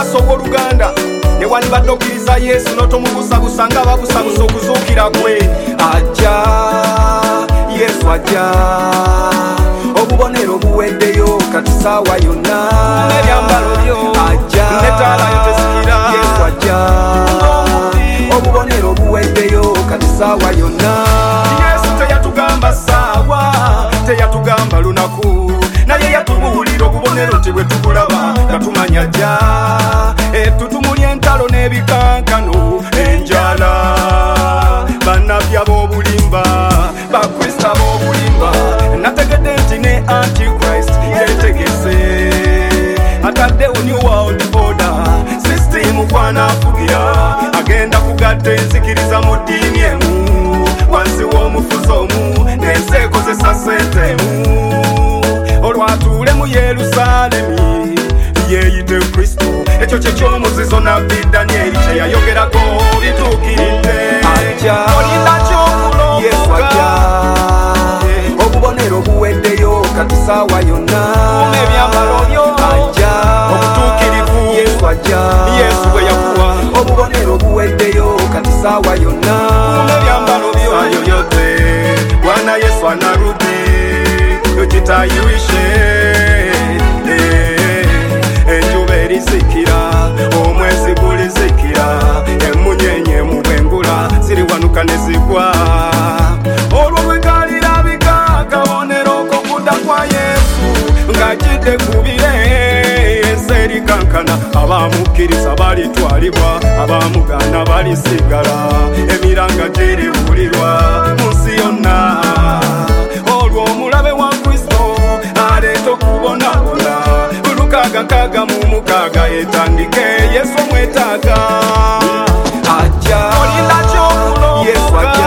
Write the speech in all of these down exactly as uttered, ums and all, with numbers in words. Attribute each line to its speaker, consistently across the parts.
Speaker 1: maaso w'oluganda ne wandibadde okkiriza Yesu n'otomubusabusa nga babusabusa okuzuukira kwe. Ajja Yesu ajja, obubonero buweddeyo kati saawa yonna. Ebyambalo byo ajja, n'ettaala yo tezikira. Yesu ajja, obubonero buweddeyo kati saawa yonna. Yesu teyatugamba saawa, teyatugamba lunaku, naye yatubuulira obubonero nti bwe tubulaba nga tumanya ajja. Etutumuli entalo n'ebikankano enjala, bannabbi ab'obulimba, bakrista b'obulimba. Nategedde nti ne Antichrist yetegese, ataddewo new world order system kw'anaafugira, agenda kugatta enzikiriza mu ddiini emu, wansi w'omufuzi omu n'ensi ekozesa ssente emu. Olwatuule mu Yerusaalemi yeeyite Kristo, ekyo kye ky'omuzizo nabbi Danyeri kye yayogerako bituukiridde. Ajja olina ky'okulongoka. Yesu ajja, obubonero buweddeyo kati saawa yonna. Kuma ebyambalo byo ajja, obutuukirivu. Yesu ajja, Yesu bwe yakuwa obubonero buweddeyo kati saawa yonna. Kuma ebyambalo byo saa yoyote Bwana Yesu anarudi, tujitayirishe. Enjuba erizikira, omwezi gulizikira, emunyenye mu bwengula ziriwanuka ne zigwa. Olwo bwe kalirabika akabonero k'okudda kwa Yesu ng'ajjidde ku bire, ensi erikankana, abaamukkiriza balitwalibwa, abaamugaana balisigala, emiranga giribulirwa mu nsi yonna. Olwo omulabe wa Kristo aleeta okubonabona, lukaaga nkaaga mu mukaaga etandike, Yesu omwetaaga. Ajja olina ky'okulongoka. Yesu ajja,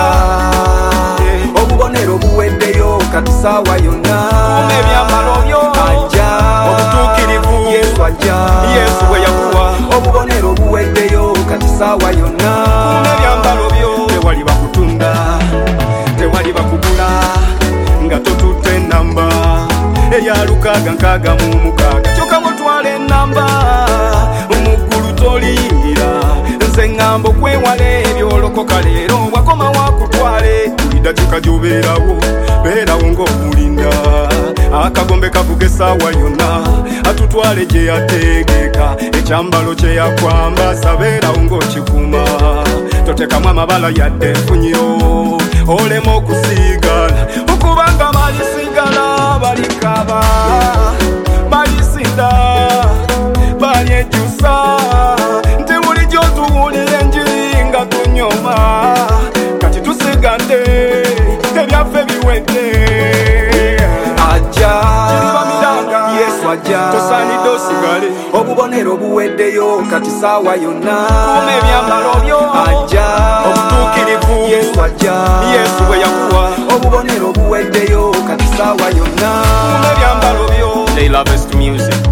Speaker 1: obubonero buweddeyo kati saawa yonna. Kuma ebyambalo byo ajja, obutuukirivu. Yesu ajja, Yesu bwe yakuwa obubonero buweddeyo kati saawa yonna. Kuma ebyambalo byo, tewali bakutunda, tewali bakugula nga totutte ennamba eya lukaaga nkaaga mu mukaaga. Kyokka mutwala ennamba muggulu toliyingira, nze ŋŋamba okwewala ebyolokoka leero wakoma wakutwale. Buli dakiika gy'obeerawo beerawo ng'okulinda, akagombe kavuga essaawa yonna, atutwale gye yateegeka, ekyambalo kye yakwambasa beerawo ng'okikuuma. Totekamu amabala yadde enfunyiro olema okusiigala, okubanga balisigala balikaba, balisinda, balyejjusa, nti bulijjo tuwulira enjiri nga tunyoma. Kati tusigande ebyaffe biwedde. Ajja giriba miranga. Yesu ajja, tosaanidde osigale, obubonero buweddeyo kati saawa yonna. Kuma ebyambalo byo ajja, obutuukirivu. Yesu ajja, Yesu bwe yakuwa obubonero buweddeyo kati saawa yonna. Kuma ebyambalo byo. They love us to music.